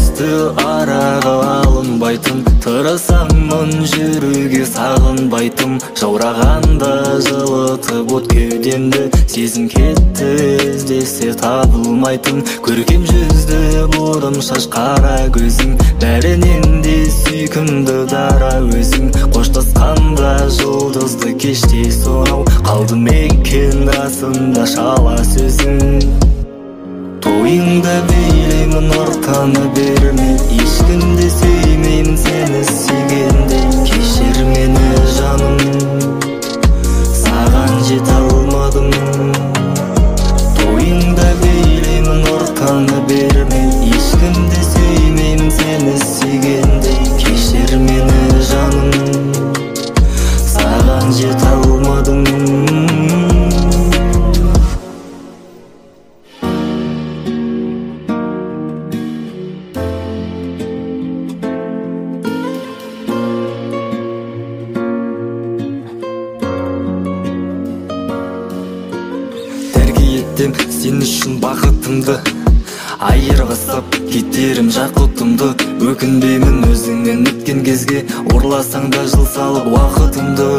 түсті араға алынбайтын, тырысамын жүрүүгө сагынбайтын. Жаураганда жылытып от кеудемди, сезим кетти издесе табылмайтын. Көркем жүздү бурым шаш кара көзүң, бәринен де сүйкүмдү дара өзүң. Коштосканда жұлдызды кеште сонау, калдым экен расында шала сөзүң. Тойыңда бийлеймін ортаны берме, ешкімді сүймеймін сені сүйгенде. Кешір мені жаным, саған жете алмадым. Тойыңда бийлеймін ортаны берме, ешкімді сүймеймін сені сүйгенде. Кешір мені жаным, саған жете алмадым. Сен үшін бақытымды айырбастап кетерім жақұтымды. Өкінбеймін өзіңмен өткен кезге, орласаң да жыл салып уақытымды.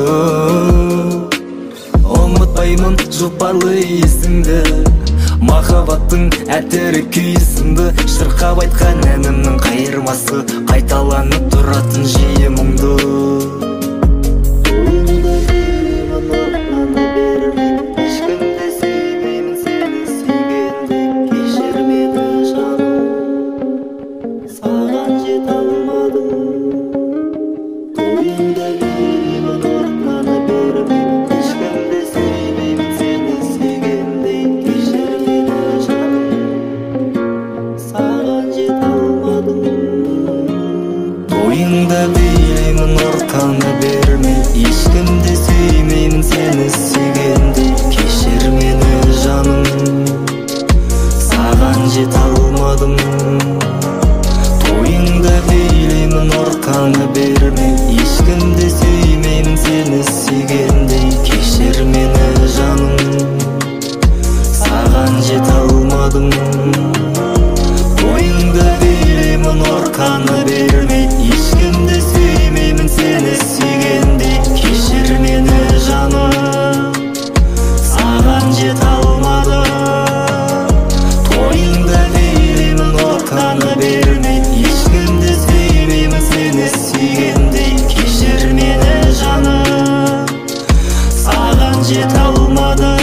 Ұмытпаймын жұпарлы есіңді, махаббаттың әтері күйісіңді. Шырқап айтқан әнімнің қайырмасы, қайталанып тұратын жиі мұңды. Тойыңда бийлеймін ортаны берме, ешкімді сүймеймін сені сүйгенде. Кешір мені жаным, саған жете алмадым. Тойыңда бийлеймін ортаны берме, ешкімді сүймеймін сені сүйгенде. Кешір мені жаным, саған жете алмадым. Тойыңда бийлеймін ортаны берме, ешкімді сүймеймін сені сүйгенде. Кешір мені жаным, саған жете алмадым. Тойыңда бийлеймін ортаны берме, ешкімді сүймеймін сені сүйгенде. Кешір мені жаным, саған жете алмадым.